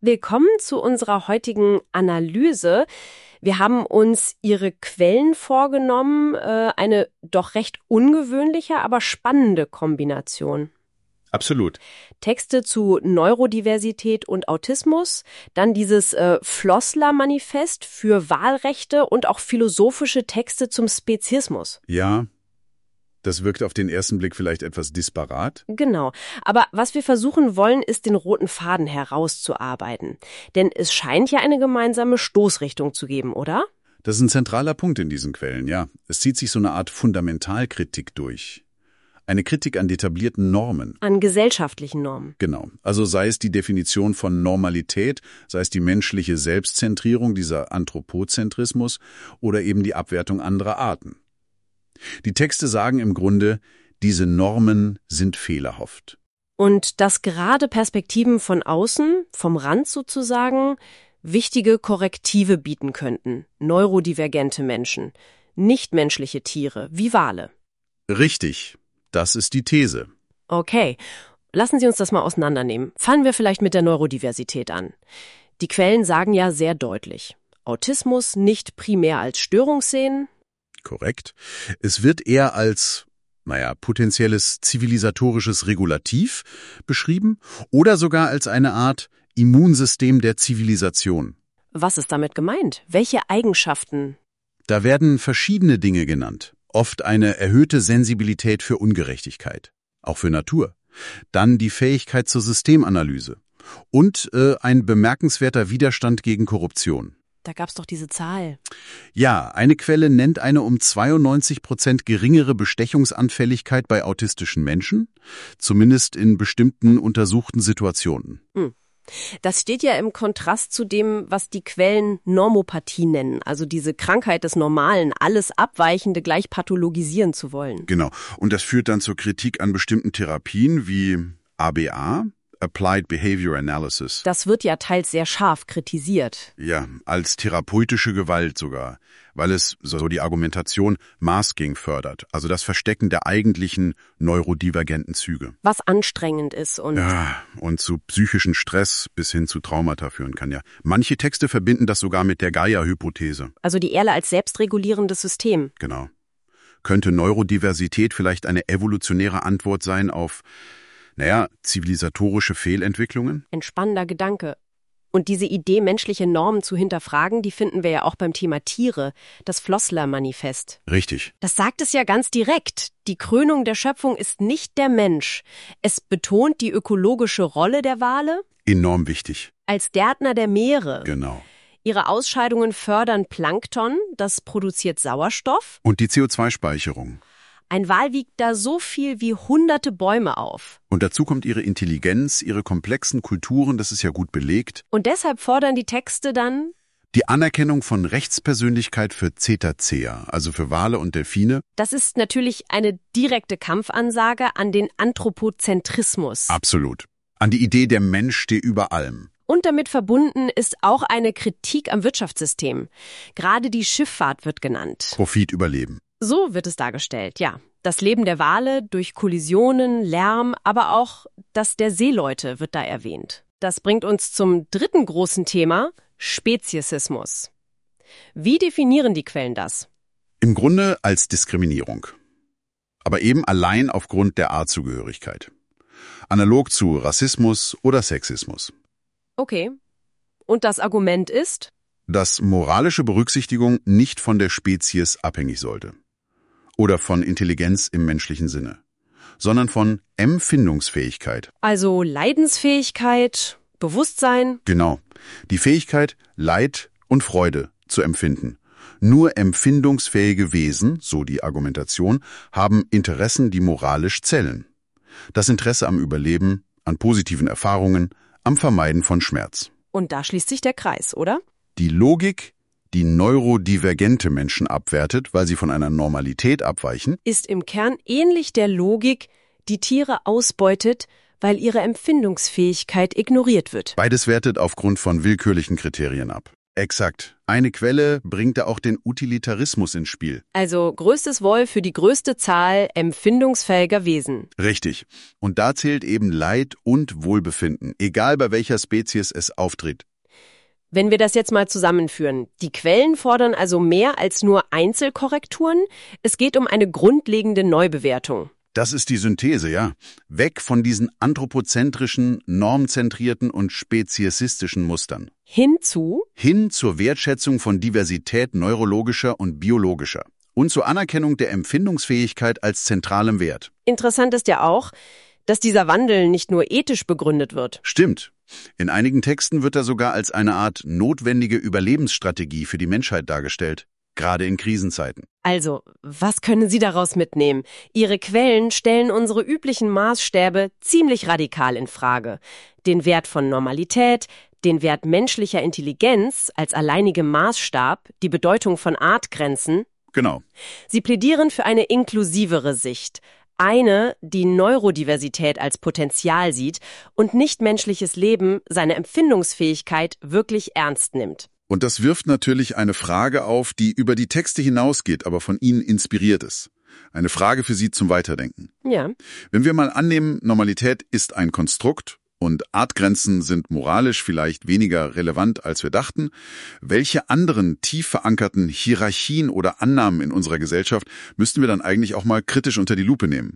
Willkommen zu unserer heutigen Analyse. Wir haben uns Ihre Quellen vorgenommen, eine doch recht ungewöhnliche, aber spannende Kombination. Absolut. Texte zu Neurodiversität und Autismus, dann dieses Flossler-Manifest für Wahlrechte und auch philosophische Texte zum Speziismus. Ja, das wirkt auf den ersten Blick vielleicht etwas disparat. Genau. Aber was wir versuchen wollen, ist den roten Faden herauszuarbeiten. Denn es scheint ja eine gemeinsame Stoßrichtung zu geben, oder? Das ist ein zentraler Punkt in diesen Quellen, ja. Es zieht sich so eine Art Fundamentalkritik durch. Eine Kritik an etablierten Normen. An gesellschaftlichen Normen. Genau. Also sei es die Definition von Normalität, sei es die menschliche Selbstzentrierung, dieser Anthropozentrismus oder eben die Abwertung anderer Arten. Die Texte sagen im Grunde, diese Normen sind fehlerhaft. Und dass gerade Perspektiven von außen, vom Rand sozusagen, wichtige Korrektive bieten könnten. Neurodivergente Menschen, nichtmenschliche Tiere, wie Wale. Richtig, das ist die These. Okay, lassen Sie uns das mal auseinandernehmen. Fangen wir vielleicht mit der Neurodiversität an. Die Quellen sagen ja sehr deutlich, Autismus nicht primär als Störung sehen. Korrekt. Es wird eher als, potenzielles zivilisatorisches Regulativ beschrieben oder sogar als eine Art Immunsystem der Zivilisation. Was ist damit gemeint? Welche Eigenschaften? Da werden verschiedene Dinge genannt. Oft eine erhöhte Sensibilität für Ungerechtigkeit, auch für Natur. Dann die Fähigkeit zur Systemanalyse und ein bemerkenswerter Widerstand gegen Korruption. Da gab's doch diese Zahl. Ja, eine Quelle nennt eine um 92% geringere Bestechungsanfälligkeit bei autistischen Menschen, zumindest in bestimmten untersuchten Situationen. Das steht ja im Kontrast zu dem, was die Quellen Normopathie nennen, also diese Krankheit des Normalen, alles Abweichende gleich pathologisieren zu wollen. Genau, und das führt dann zur Kritik an bestimmten Therapien wie ABA, Applied Behavior Analysis. Das wird ja teils sehr scharf kritisiert. Ja, als therapeutische Gewalt sogar, weil es, so die Argumentation, Masking fördert, also das Verstecken der eigentlichen neurodivergenten Züge. Was anstrengend ist und... Ja, und zu psychischen Stress bis hin zu Traumata führen kann, ja. Manche Texte verbinden das sogar mit der Gaia-Hypothese. Also die Erde als selbstregulierendes System. Genau. Könnte Neurodiversität vielleicht eine evolutionäre Antwort sein auf zivilisatorische Fehlentwicklungen? Ein spannender Gedanke. Und diese Idee, menschliche Normen zu hinterfragen, die finden wir ja auch beim Thema Tiere, das Flossler-Manifest. Richtig. Das sagt es ja ganz direkt. Die Krönung der Schöpfung ist nicht der Mensch. Es betont die ökologische Rolle der Wale. Enorm wichtig. Als Gärtner der Meere. Genau. Ihre Ausscheidungen fördern Plankton, das produziert Sauerstoff. Und die CO2-Speicherung. Ein Wal wiegt da so viel wie hunderte Bäume auf. Und dazu kommt ihre Intelligenz, ihre komplexen Kulturen, das ist ja gut belegt. Und deshalb fordern die Texte dann die Anerkennung von Rechtspersönlichkeit für Cetacea, also für Wale und Delfine. Das ist natürlich eine direkte Kampfansage an den Anthropozentrismus. Absolut. An die Idee, der Mensch stehe über allem. Und damit verbunden ist auch eine Kritik am Wirtschaftssystem. Gerade die Schifffahrt wird genannt. Profit überleben. So wird es dargestellt, ja. Das Leben der Wale durch Kollisionen, Lärm, aber auch das der Seeleute wird da erwähnt. Das bringt uns zum dritten großen Thema, Speziesismus. Wie definieren die Quellen das? Im Grunde als Diskriminierung. Aber eben allein aufgrund der Artzugehörigkeit. Analog zu Rassismus oder Sexismus. Okay. Und das Argument ist? Dass moralische Berücksichtigung nicht von der Spezies abhängig sollte. Oder von Intelligenz im menschlichen Sinne, sondern von Empfindungsfähigkeit. Also Leidensfähigkeit, Bewusstsein. Genau. Die Fähigkeit, Leid und Freude zu empfinden. Nur empfindungsfähige Wesen, so die Argumentation, haben Interessen, die moralisch zählen. Das Interesse am Überleben, an positiven Erfahrungen, am Vermeiden von Schmerz. Und da schließt sich der Kreis, oder? Die Logik, die neurodivergente Menschen abwertet, weil sie von einer Normalität abweichen, ist im Kern ähnlich der Logik, die Tiere ausbeutet, weil ihre Empfindungsfähigkeit ignoriert wird. Beides wertet aufgrund von willkürlichen Kriterien ab. Exakt. Eine Quelle bringt da auch den Utilitarismus ins Spiel. Also größtes Wohl für die größte Zahl empfindungsfähiger Wesen. Richtig. Und da zählt eben Leid und Wohlbefinden, egal bei welcher Spezies es auftritt. Wenn wir das jetzt mal zusammenführen, die Quellen fordern also mehr als nur Einzelkorrekturen. Es geht um eine grundlegende Neubewertung. Das ist die Synthese, ja. Weg von diesen anthropozentrischen, normzentrierten und speziesistischen Mustern. Hin zur Wertschätzung von Diversität neurologischer und biologischer. Und zur Anerkennung der Empfindungsfähigkeit als zentralem Wert. Interessant ist ja auch, dass dieser Wandel nicht nur ethisch begründet wird. Stimmt. In einigen Texten wird er sogar als eine Art notwendige Überlebensstrategie für die Menschheit dargestellt. Gerade in Krisenzeiten. Also, was können Sie daraus mitnehmen? Ihre Quellen stellen unsere üblichen Maßstäbe ziemlich radikal in Frage. Den Wert von Normalität, den Wert menschlicher Intelligenz als alleinigem Maßstab, die Bedeutung von Artgrenzen. Genau. Sie plädieren für eine inklusivere Sicht. Eine, die Neurodiversität als Potenzial sieht und nichtmenschliches Leben, seine Empfindungsfähigkeit wirklich ernst nimmt. Und das wirft natürlich eine Frage auf, die über die Texte hinausgeht, aber von Ihnen inspiriert ist. Eine Frage für Sie zum Weiterdenken. Ja. Wenn wir mal annehmen, Normalität ist ein Konstrukt und Artgrenzen sind moralisch vielleicht weniger relevant, als wir dachten, welche anderen tief verankerten Hierarchien oder Annahmen in unserer Gesellschaft müssten wir dann eigentlich auch mal kritisch unter die Lupe nehmen?